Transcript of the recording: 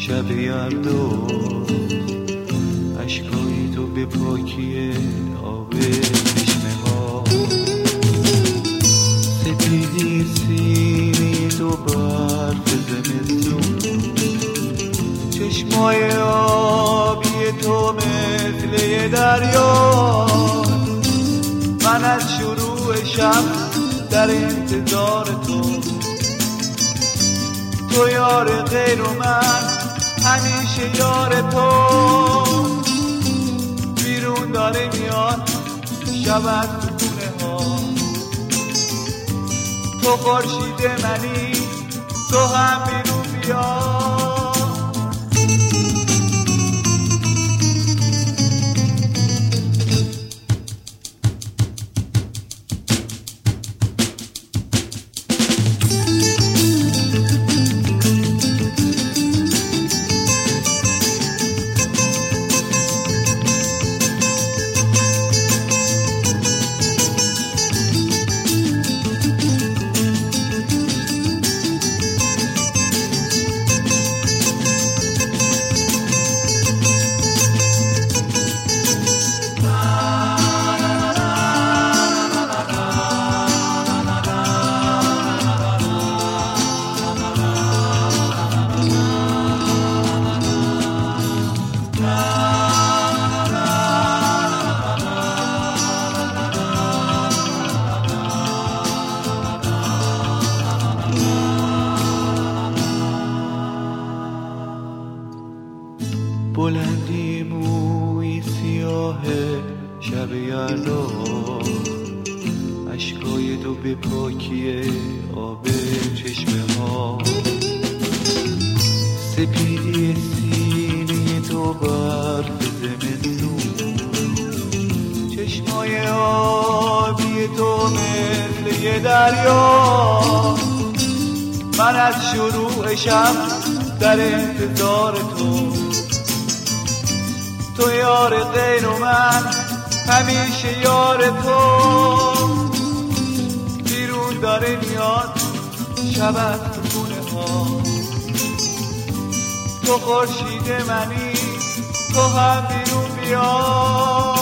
شب یلدا اشکای تو به پاکی آب چشمه ها، سپیدی سینی تو برف زمستون، چشمای آبی تو مثل یه دریا. من از شروع شب در انتظار تو یار غیر و من همیشه یار تو. بیرون داره میاد شب از تو خونه ها، تو خورشید منی تو هم بیرون بیا. بلندی موی سیاه شب یلدا اشکای تو به پاکی آب چشمه ها، سپیدی سینی تو برف زمستون، چشمای آبی تو مثل یه دریا. من از شروع شب در انتظار تو یار غیر و من همیشه یار تو. بیرون داره میاد شب از خونه ها، تو خورشید منی تو هم بیرون بیا.